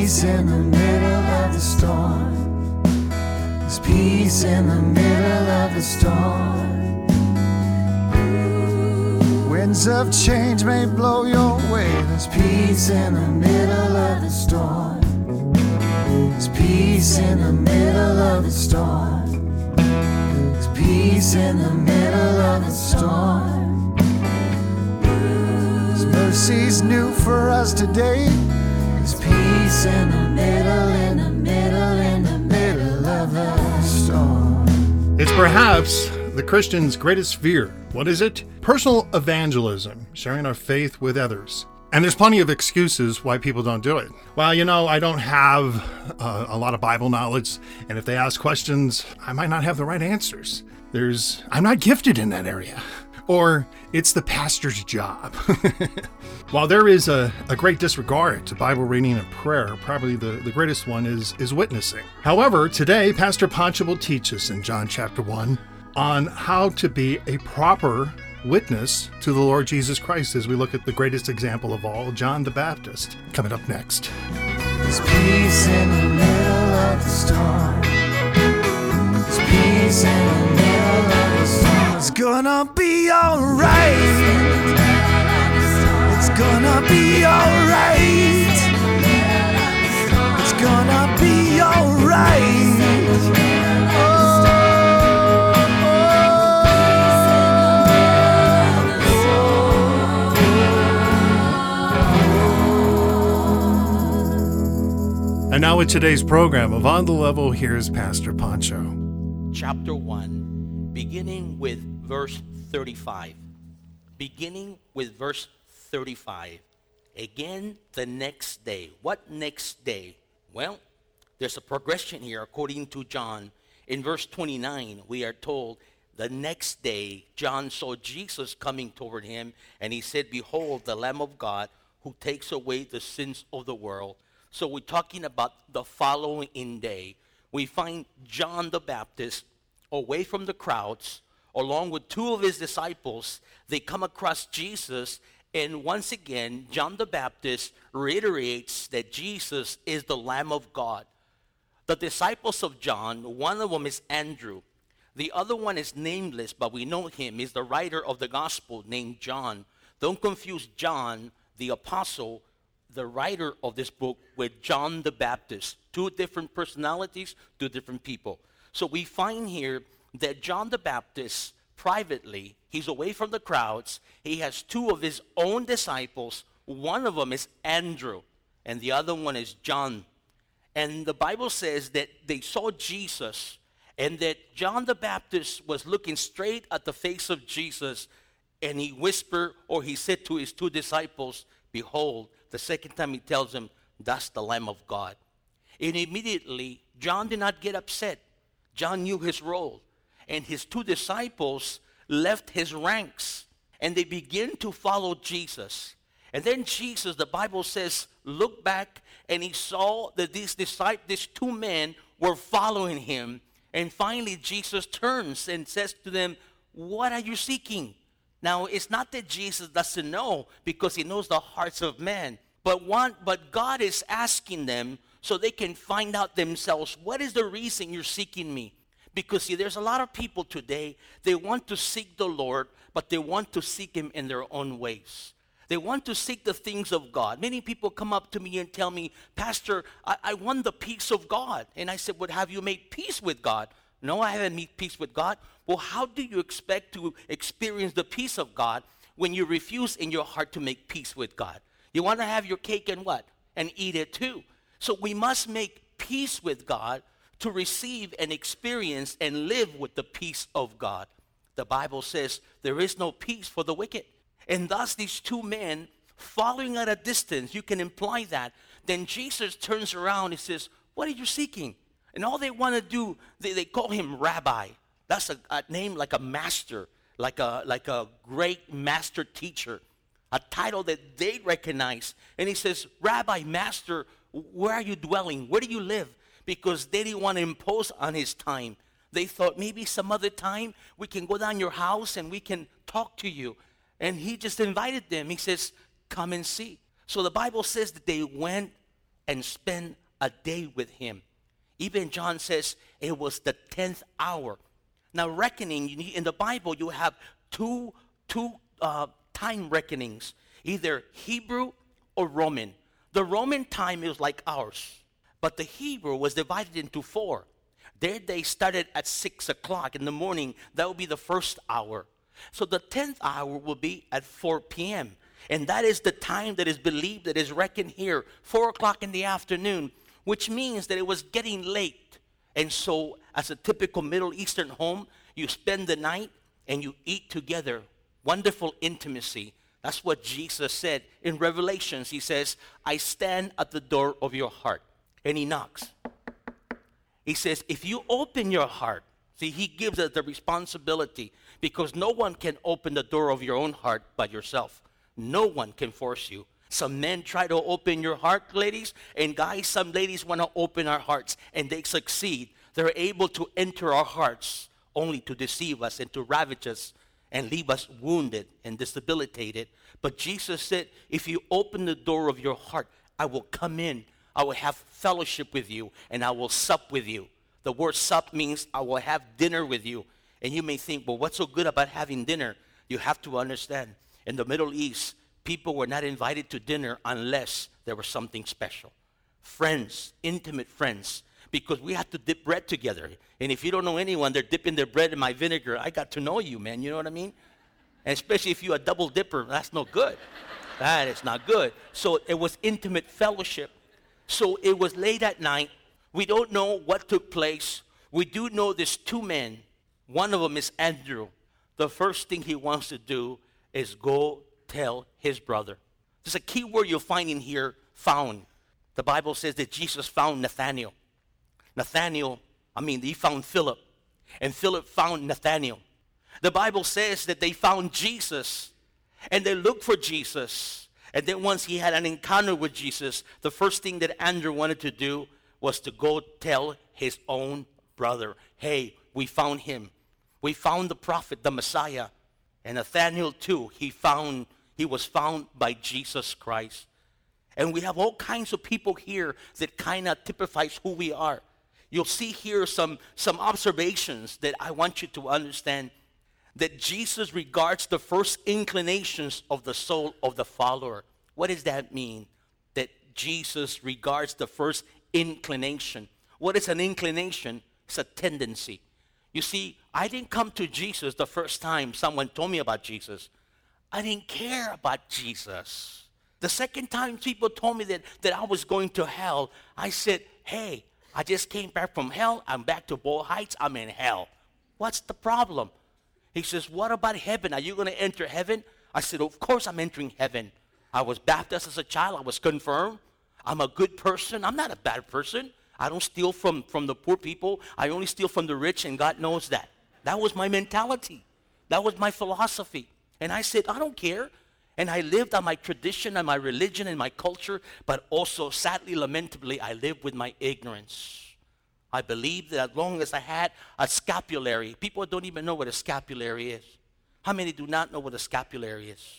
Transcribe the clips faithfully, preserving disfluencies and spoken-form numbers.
peace in the middle of the storm. There's peace in the middle of the storm. Winds of change may blow your way. There's peace in the middle of the storm. There's peace in the middle of the storm. There's peace in the middle of the storm. His mercy's new for us today. There's peace in the middle, in the middle, in the middle of the storm. It's perhaps the Christian's greatest fear. What is it? Personal evangelism, sharing our faith with others. And there's plenty of excuses why people don't do it. Well, you know, I don't have uh, a lot of Bible knowledge, and if they ask questions, I might not have the right answers. There's, I'm not gifted in that area. Or it's the pastor's job. While there is a, a great disregard to Bible reading and prayer, probably the, the greatest one is, is witnessing. However, today, Pastor Pancho will teach us in John chapter one on how to be a proper witness to the Lord Jesus Christ as we look at the greatest example of all, John the Baptist, coming up next. There's peace in the middle of the storm. There's peace in the middle of the storm. It's gonna be alright. It's gonna be alright. It's gonna be alright. And now with today's program of On the Level, here's Pastor Pancho. Chapter one, beginning with verse thirty-five. Beginning with verse thirty-five. Again, the next day. What next day? Well, there's a progression here according to John. In verse twenty-nine, we are told, the next day, John saw Jesus coming toward him, and he said, behold, the Lamb of God who takes away the sins of the world. So we're talking about the following day. We find John the Baptist away from the crowds, along with two of his disciples. They come across Jesus, and once again, John the Baptist reiterates that Jesus is the Lamb of God. The disciples of John, one of them is Andrew. The other one is nameless, but we know him. He's the writer of the gospel named John. Don't confuse John, the apostle, the writer of this book, with John the Baptist. Two different personalities, two different people. So we find here that John the Baptist, privately, he's away from the crowds. He has two of his own disciples. One of them is Andrew, and the other one is John. And the Bible says that they saw Jesus, and that John the Baptist was looking straight at the face of Jesus, and he whispered, or he said to his two disciples, behold. The second time he tells them, that's the Lamb of God. And immediately, John did not get upset. John knew his role. And his two disciples left his ranks, and they began to follow Jesus. And then Jesus, the Bible says, looked back, and he saw that these disciples, these two men were following him. And finally, Jesus turns and says to them, what are you seeking? Now, it's not that Jesus doesn't know, because he knows the hearts of men. But one, but God is asking them so they can find out themselves, what is the reason you're seeking me? Because, see, there's a lot of people today, they want to seek the Lord, but they want to seek him in their own ways. They want to seek the things of God. Many people come up to me and tell me, Pastor, I, I want the peace of God. And I said, well, have you made peace with God? No, I haven't made peace with God. Well, how do you expect to experience the peace of God when you refuse in your heart to make peace with God? You want to have your cake and what? And eat it too. So we must make peace with God to receive and experience and live with the peace of God. The Bible says there is no peace for the wicked. And thus these two men following at a distance, you can imply that. Then Jesus turns around and says, what are you seeking? And all they want to do, they, they call him Rabbi. That's a, a name like a master, like a, like a great master teacher, a title that they recognize. And he says, Rabbi, Master, where are you dwelling? Where do you live? Because they didn't want to impose on his time. They thought maybe some other time we can go down your house and we can talk to you. And he just invited them. He says, come and see. So the Bible says that they went and spent a day with him. Even John says it was the tenth hour. Now, reckoning, you need, in the Bible, you have two, two uh, time reckonings, either Hebrew or Roman. The Roman time is like ours, but the Hebrew was divided into four. Their day started at six o'clock in the morning. That would be the first hour. So the tenth hour will be at four p.m. And that is the time that is believed, that is reckoned here, four o'clock in the afternoon, which means that it was getting late. And so as a typical Middle Eastern home, you spend the night and you eat together. Wonderful intimacy. That's what Jesus said in Revelations. He says, I stand at the door of your heart. And he knocks. He says, if you open your heart, see, he gives us the responsibility, because no one can open the door of your own heart but yourself. No one can force you. Some men try to open your heart, ladies, and guys, some ladies want to open our hearts, and they succeed. They're able to enter our hearts only to deceive us and to ravage us and leave us wounded and debilitated. But Jesus said, if you open the door of your heart, I will come in. I will have fellowship with you, and I will sup with you. The word sup means I will have dinner with you. And you may think, well, what's so good about having dinner? You have to understand, in the Middle East, people were not invited to dinner unless there was something special. Friends, intimate friends, because we had to dip bread together. And if you don't know anyone, they're dipping their bread in my vinegar. I got to know you, man. You know what I mean? And especially if you're a double dipper, that's no good. That is not good. So it was intimate fellowship. So it was late at night. We don't know what took place. We do know there's two men. One of them is Andrew. The first thing he wants to do is go tell his brother. There's a key word you'll find in here, found. The Bible says that Jesus found Nathanael. Nathanael, I mean, he found Philip. And Philip found Nathanael. The Bible says that they found Jesus. And they looked for Jesus. And then once he had an encounter with Jesus, the first thing that Andrew wanted to do was to go tell his own brother, hey, we found him. We found the prophet, the Messiah. And Nathanael too, he found, he was found by Jesus Christ. And we have all kinds of people here that kind of typifies who we are. You'll see here some, some observations that I want you to understand. That Jesus regards the first inclinations of the soul of the follower. What does that mean? That Jesus regards the first inclination. What is an inclination? It's a tendency. You see, I didn't come to Jesus the first time someone told me about Jesus. I didn't care about Jesus. The second time people told me that, that I was going to hell, I said, hey, I just came back from hell. I'm back to Boyle Heights. I'm in hell. What's the problem? He says, what about heaven? Are you going to enter heaven? I said, of course I'm entering heaven. I was baptized as a child. I was confirmed. I'm a good person. I'm not a bad person. I don't steal from, from the poor people. I only steal from the rich, and God knows that. That was my mentality. That was my philosophy. And I said, I don't care. And I lived on my tradition and my religion and my culture, but also, sadly, lamentably, I lived with my ignorance. I believed that as long as I had a scapulary, people don't even know what a scapulary is. How many do not know what a scapulary is?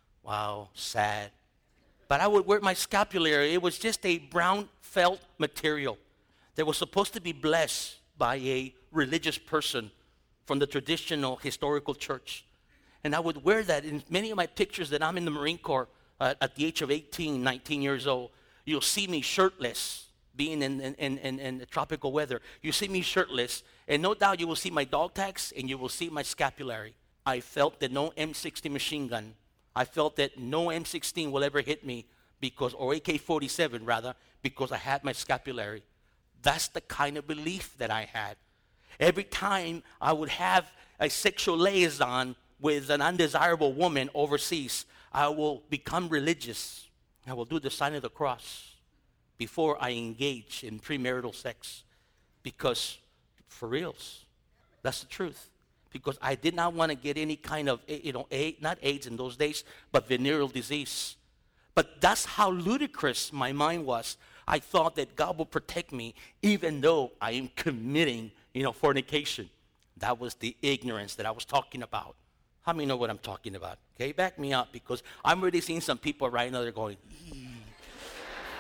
Wow, sad. But I would wear my scapulary. It was just a brown felt material that was supposed to be blessed by a religious person from the traditional historical church. And I would wear that in many of my pictures that I'm in the Marine Corps uh, at the age of eighteen, nineteen years old. You'll see me shirtless. Being in, in, in, in tropical weather, you see me shirtless, and no doubt you will see my dog tags and you will see my scapulary. I felt that no M sixteen machine gun, I felt that no M sixteen will ever hit me because, or A K forty-seven rather, because I had my scapulary. That's the kind of belief that I had. Every time I would have a sexual liaison with an undesirable woman overseas, I will become religious. I will do the sign of the cross before I engage in premarital sex, because for reals, that's the truth. Because I did not want to get any kind of, you know, AIDS, not AIDS in those days, but venereal disease. But that's how ludicrous my mind was. I thought that God will protect me even though I am committing, you know, fornication. That was the ignorance that I was talking about. How many know what I'm talking about? Okay, back me up, because I'm already seeing some people right now, they're going, ee.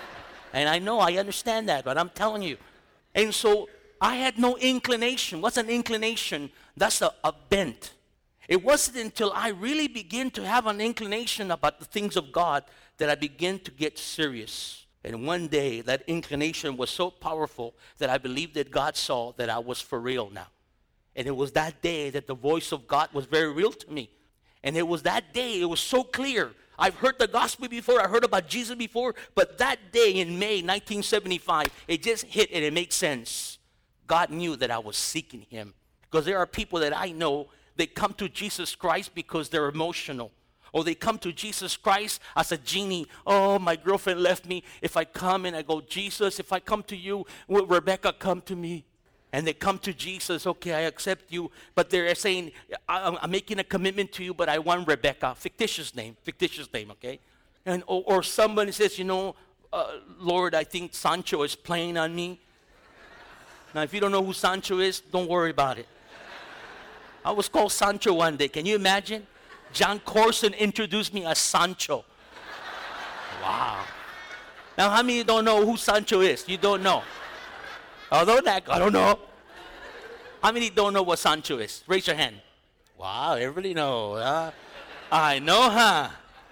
And I know, I understand that, but I'm telling you. And so I had no inclination. What's an inclination? That's a, a bent. It wasn't until I really began to have an inclination about the things of God that I began to get serious. And one day, that inclination was so powerful that I believed that God saw that I was for real now. And it was that day that the voice of God was very real to me. And it was that day, it was so clear. I've heard the gospel before, I heard about Jesus before, but that day in May nineteen seventy-five, it just hit and it makes sense. God knew that I was seeking him. Because there are people that I know, they come to Jesus Christ because they're emotional. Or they come to Jesus Christ as a genie. Oh, my girlfriend left me. If I come and I go, Jesus, if I come to you, will Rebecca come to me? And they come to Jesus, okay, I accept you. But they're saying, I, I'm making a commitment to you, but I want Rebecca. Fictitious name, fictitious name, okay? And Or, or somebody says, you know, uh, Lord, I think Sancho is playing on me. Now, if you don't know who Sancho is, don't worry about it. I was called Sancho one day. Can you imagine? John Corson introduced me as Sancho. Wow. Now, how many don't know who Sancho is? You don't know. Although that, I don't know. How many don't know what Sancho is? Raise your hand. Wow, everybody knows. Huh? I know, huh?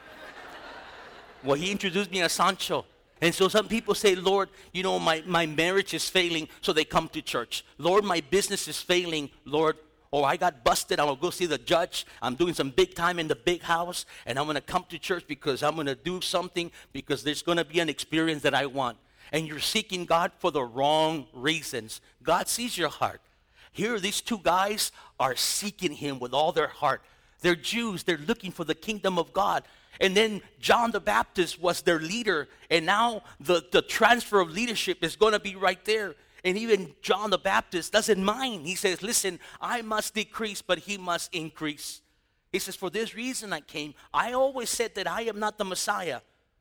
Well, he introduced me as Sancho. And so some people say, Lord, you know, my, my marriage is failing, so they come to church. Lord, my business is failing, Lord. Or I got busted, I'm going to go see the judge. I'm doing some big time in the big house, and I'm going to come to church because I'm going to do something because there's going to be an experience that I want. And you're seeking God for the wrong reasons. God sees your heart. Here, these two guys are seeking him with all their heart. They're Jews. They're looking for the kingdom of God. And then John the Baptist was their leader. And now the, the transfer of leadership is going to be right there. And even John the Baptist doesn't mind. He says, listen, I must decrease, but he must increase. He says, for this reason I came. I always said that I am not the Messiah.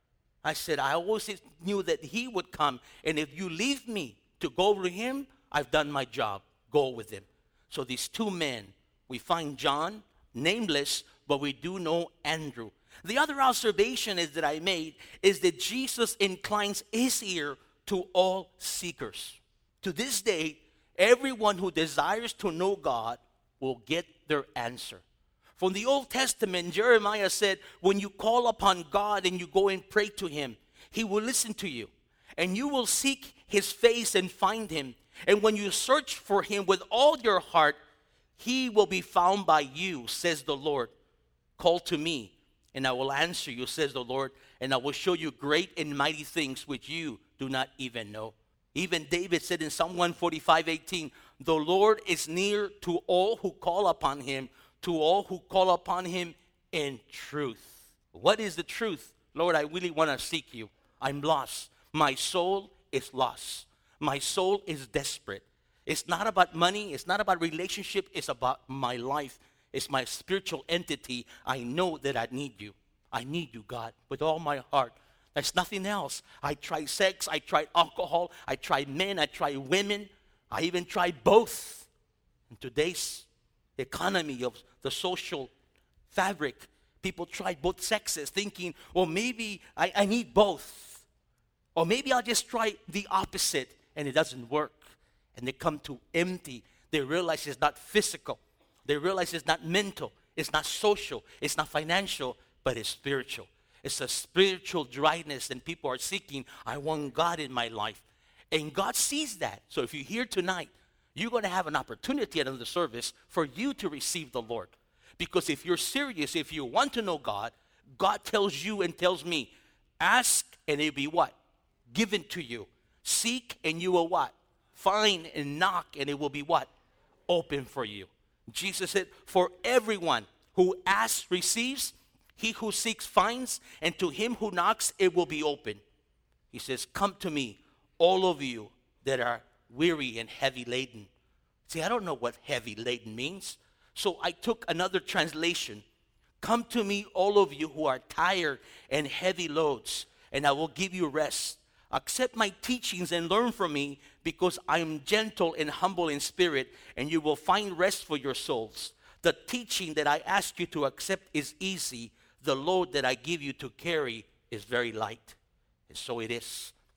I said, I always knew that he would come. And if you leave me to go to him, I've done my job. Go with him. So these two men, we find John, nameless, but we do know Andrew. The other observation is that I made is that Jesus inclines his ear to all seekers. To this day, everyone who desires to know God will get their answer. From the Old Testament, Jeremiah said, when you call upon God and you go and pray to him, he will listen to you. And you will seek his face and find him. And when you search for him with all your heart, he will be found by you, says the Lord. Call to me, and I will answer you, says the Lord, and I will show you great and mighty things which you do not even know. Even David said in Psalm one forty-five, eighteen, the Lord is near to all who call upon him, to all who call upon him in truth. What is the truth? Lord, I really want to seek you. I'm lost. My soul is lost. My soul is desperate. It's not about money. It's not about relationship. It's about my life. It's my spiritual entity. I know that I need you. I need you, God, with all my heart. There's nothing else. I tried sex. I tried alcohol. I tried men. I tried women. I even tried both. In today's economy of the social fabric, people try both sexes thinking, well, maybe I, I need both. Or maybe I'll just try the opposite, and it doesn't work. And they come to empty. They realize it's not physical. They realize it's not mental. It's not social. It's not financial, but it's spiritual. It's a spiritual dryness, and people are seeking, I want God in my life. And God sees that. So if you're here tonight, you're going to have an opportunity at another service for you to receive the Lord. Because if you're serious, if you want to know God, God tells you and tells me, ask and it'll be what? Given to you. Seek and you will what? Find and knock and it will be what? Open for you. Jesus said, for everyone who asks receives, he who seeks finds, and to him who knocks it will be open. He says, come to me, all of you that are weary and heavy laden. See, I don't know what heavy laden means. So I took another translation. Come to me, all of you who are tired and heavy loads, and I will give you rest. Accept my teachings and learn from me, because I am gentle and humble in spirit, and you will find rest for your souls. The teaching that I ask you to accept is easy. The load that I give you to carry is very light. And so it is.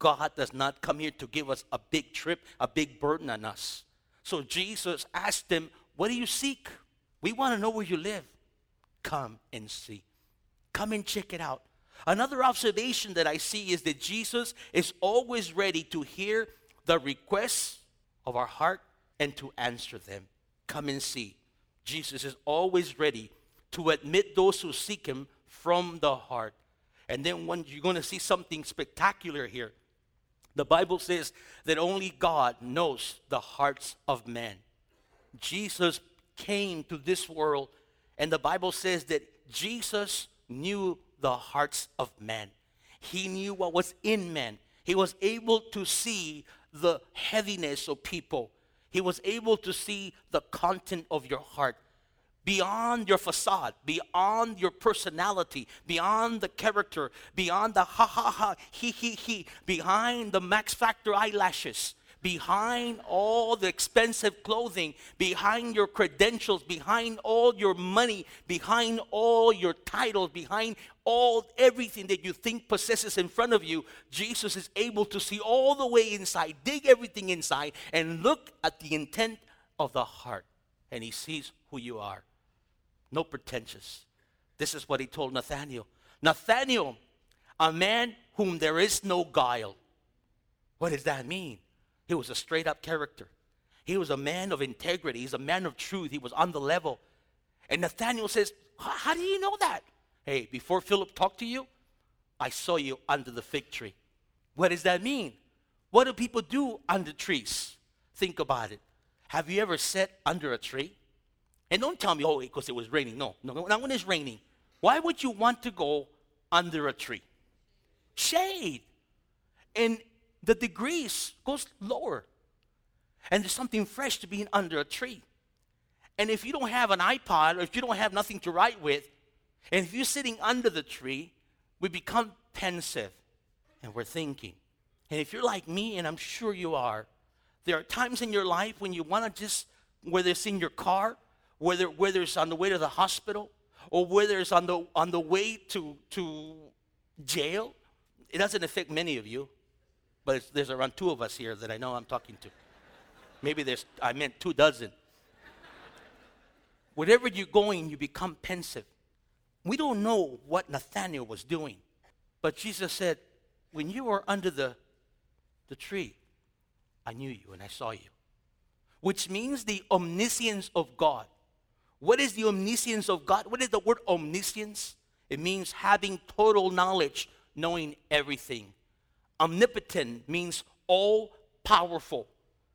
God does not come here to give us a big trip, a big burden on us. So Jesus asked them, what do you seek? We want to know where you live. Come and see. Come and check it out. Another observation that I see is that Jesus is always ready to hear the requests of our heart and to answer them. Come and see. Jesus is always ready to admit those who seek him from the heart. And then when you're going to see something spectacular here, the Bible says that only God knows the hearts of men. Jesus came to this world, and the Bible says that Jesus knew the hearts of men. He knew what was in men. He was able to see the heaviness of people. He was able to see the content of your heart. Beyond your facade, beyond your personality, beyond the character, beyond the ha ha ha, he he he, behind the Max Factor eyelashes, behind all the expensive clothing, behind your credentials, behind all your money, behind all your titles, behind all everything that you think possesses in front of you, Jesus is able to see all the way inside, dig everything inside, and look at the intent of the heart. And he sees who you are. No pretentious. This is what he told Nathanael. Nathanael, a man whom there is no guile. What does that mean? He was a straight up character. He was a man of integrity. He's a man of truth. He was on the level. And Nathanael says, how do you know that? Hey, before Philip talked to you, I saw you under the fig tree. What does that mean? What do people do under trees? Think about it. Have you ever sat under a tree? And don't tell me, oh, because it was raining. No, no, not when it's raining. Why would you want to go under a tree? Shade. And the degrees goes lower. And there's something fresh to being under a tree. And if you don't have an iPod, or if you don't have nothing to write with, and if you're sitting under the tree, we become pensive. And we're thinking. And if you're like me, and I'm sure you are, there are times in your life when you want to just, whether it's in your car, Whether, whether it's on the way to the hospital, or whether it's on the on the way to to jail. It doesn't affect many of you, but it's, there's around two of us here that I know I'm talking to. Maybe there's, I meant two dozen. Wherever you're going, you become pensive. We don't know what Nathanael was doing, but Jesus said, when you were under the the tree, I knew you and I saw you. Which means the omniscience of God. What is the omniscience of God? What is the word omniscience? It means having total knowledge, knowing everything. Omnipotent means all-powerful.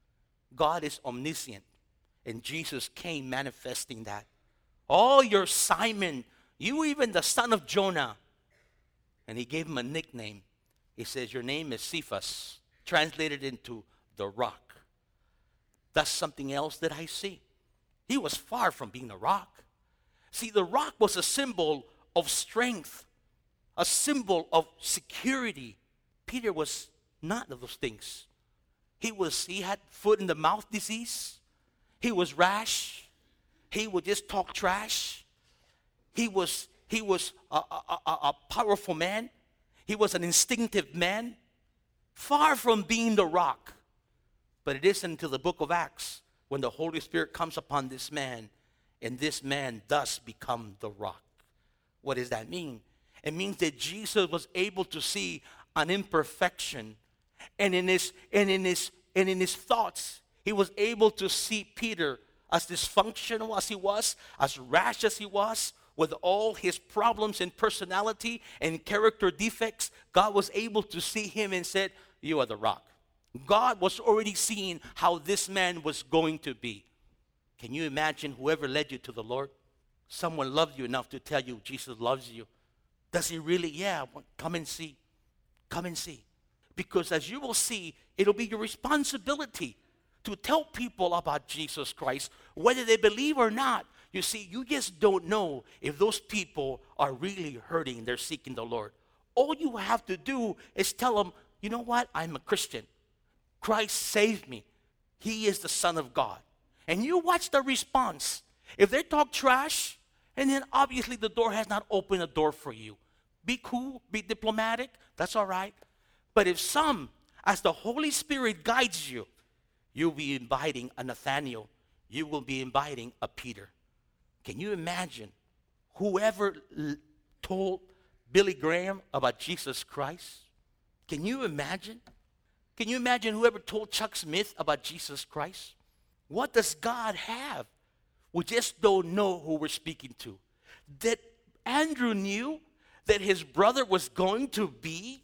God is omniscient, and Jesus came manifesting that. Oh, you're Simon, you even the son of Jonah. And he gave him a nickname. He says, your name is Cephas, translated into the rock. That's something else that I see. He was far from being a rock. See, the rock was a symbol of strength, a symbol of security. Peter was none of those things. He was, he had foot in the mouth disease. He was rash. He would just talk trash. He was, he was a, a, a, a powerful man. He was an instinctive man, far from being the rock. But it isn't until the book of Acts when the Holy Spirit comes upon this man, and this man thus become the rock. What does that mean? It means that Jesus was able to see an imperfection, and in his and in his and in his thoughts, he was able to see Peter as dysfunctional as he was, as rash as he was, with all his problems and personality and character defects. God was able to see him and said, "You are the rock." God was already seeing how this man was going to be. Can you imagine whoever led you to the Lord? Someone loved you enough to tell you Jesus loves you. Does he really? Yeah, come and see. Come and see. Because as you will see, it'll be your responsibility to tell people about Jesus Christ, whether they believe or not. You see, you just don't know if those people are really hurting, they're seeking the Lord. All you have to do is tell them, you know what? I'm a Christian. Christ saved me. He is the Son of God. And you watch the response. If they talk trash, and then obviously the door has not opened a door for you. Be cool, be diplomatic, that's all right. But if some as the Holy Spirit guides you, you'll be inviting a Nathaniel. You will be inviting a Peter. Can you imagine whoever l- told Billy Graham about Jesus Christ? Can you imagine? Can you imagine whoever told Chuck Smith about Jesus Christ? What does God have? We just don't know who we're speaking to. That Andrew knew that his brother was going to be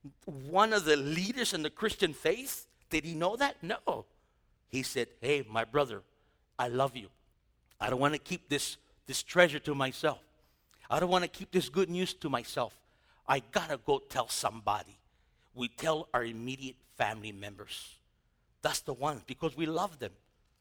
one of the leaders in the Christian faith. Did he know that? No. He said, hey, my brother, I love you. I don't want to keep this, this treasure to myself. I don't want to keep this good news to myself. I got to go tell somebody. We tell our immediate family members. That's the ones, because we love them.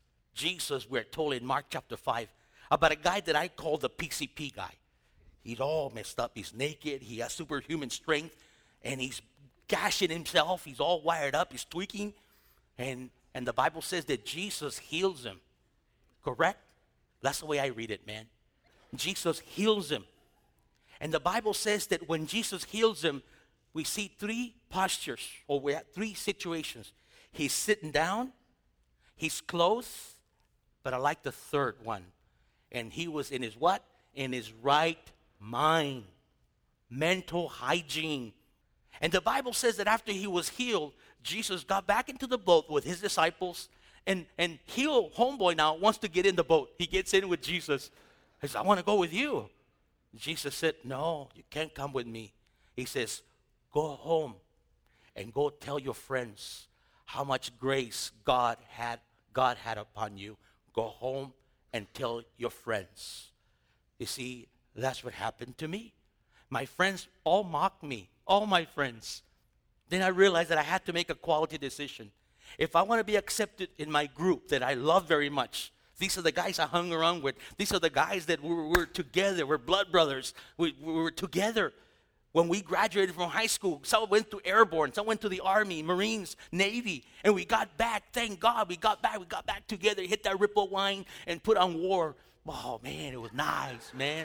Jesus, we're told in Mark chapter five, about a guy that I call the P C P guy. He's all messed up. He's naked. He has superhuman strength. And he's gashing himself. He's all wired up. He's tweaking. And, and the Bible says that Jesus heals him. Correct? That's the way I read it, man. Jesus heals him. And the Bible says that when Jesus heals him, we see three postures, or we have three situations. He's sitting down, he's clothed, but I like the third one. And he was in his what? In his right mind. Mental hygiene. And the Bible says that after he was healed, Jesus got back into the boat with his disciples, and, and healed homeboy now wants to get in the boat. He gets in with Jesus. He says, I want to go with you. Jesus said, no, you can't come with me. He says, go home and go tell your friends how much grace God had, God had upon you. Go home and tell your friends. You see, that's what happened to me. My friends all mocked me, all my friends. Then I realized that I had to make a quality decision. If I want to be accepted in my group that I love very much, these are the guys I hung around with. These are the guys that we were, we were together. We're blood brothers. We, we were together. When we graduated from high school, some went to airborne, some went to the Army, Marines, Navy, and we got back. Thank God we got back. We got back together, hit that Ripple wine, and put on war. Oh, man, it was nice, man.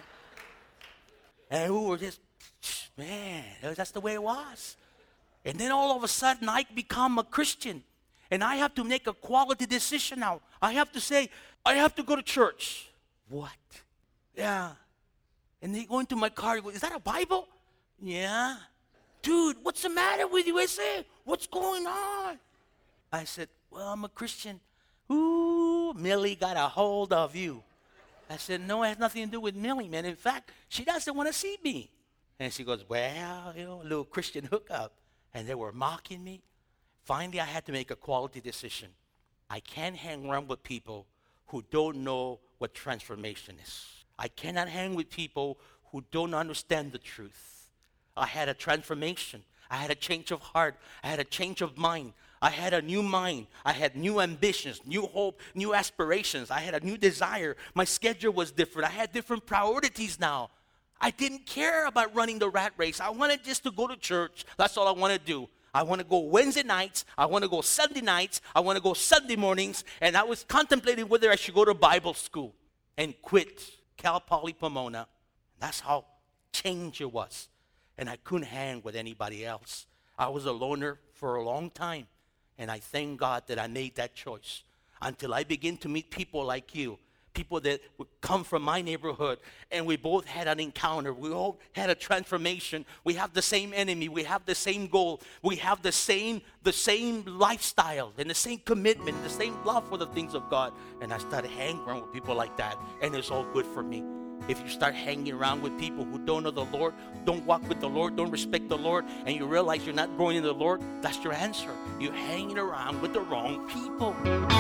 And we were just, man, that's the way it was. And then all of a sudden, I become a Christian. And I have to make a quality decision now. I have to say, I have to go to church. What? Yeah. And they go into my car, go, is that a Bible? Yeah. Dude, what's the matter with you? I said, what's going on? I said, well, I'm a Christian. Ooh, Millie got a hold of you. I said, no, it has nothing to do with Millie, man. In fact, she doesn't want to see me. And she goes, well, you know, a little Christian hookup. And they were mocking me. Finally, I had to make a quality decision. I can't hang around with people who don't know what transformation is. I cannot hang with people who don't understand the truth. I had a transformation. I had a change of heart. I had a change of mind. I had a new mind. I had new ambitions, new hope, new aspirations. I had a new desire. My schedule was different. I had different priorities now. I didn't care about running the rat race. I wanted just to go to church. That's all I want to do. I want to go Wednesday nights. I want to go Sunday nights. I want to go Sunday mornings. And I was contemplating whether I should go to Bible school and quit Cal Poly Pomona. That's how changed it was. And I couldn't hang with anybody else. I was a loner for a long time. And I thank God that I made that choice until I begin to meet people like you, people that would come from my neighborhood, and we both had an encounter. We all had a transformation. We have the same enemy. We have the same goal. We have the same, the same lifestyle and the same commitment, the same love for the things of God. And I started hanging around with people like that, and it's all good for me. If you start hanging around with people who don't know the Lord, don't walk with the Lord, don't respect the Lord, and you realize you're not growing in the Lord, that's your answer. You're hanging around with the wrong people.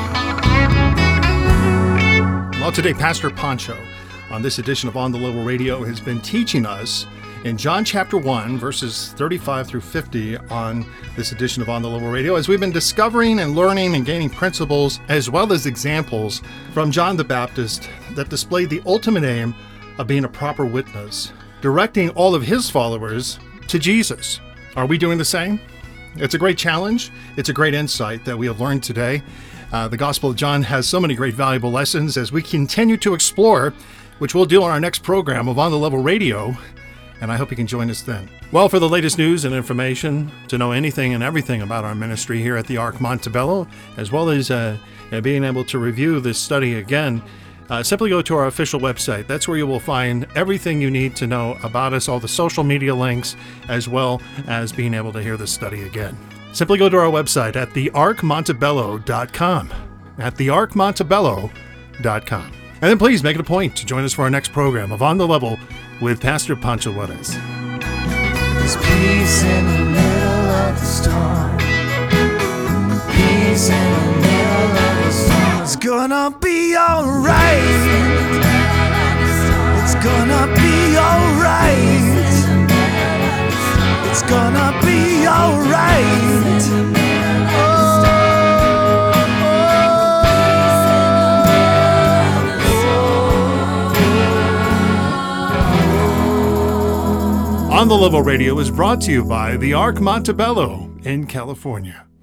Well, today, Pastor Pancho, on this edition of On the Level Radio, has been teaching us in John chapter one, verses thirty-five through fifty on this edition of On the Level Radio, as we've been discovering and learning and gaining principles as well as examples from John the Baptist that display the ultimate aim of being a proper witness, directing all of his followers to Jesus. Are we doing the same? It's a great challenge. It's a great insight that we have learned today. Uh, the Gospel of John has so many great valuable lessons as we continue to explore, which we'll do on our next program of On the Level Radio. and I hope you can join us then. Well, for the latest news and information, to know anything and everything about our ministry here at the Ark Montebello, as well as uh, being able to review this study again, uh, simply go to our official website. That's where you will find everything you need to know about us, all the social media links, as well as being able to hear this study again. Simply go to our website at the ark montebello dot com, at the ark montebello dot com. And then please make it a point to join us for our next program of On the Level with Pastor Pancho Juarez. There's peace in the middle of the storm. Peace in the middle of the storm. It's gonna be alright. It's gonna be alright. It's gonna be alright. On the Level Radio is brought to you by the Ark Montebello in California.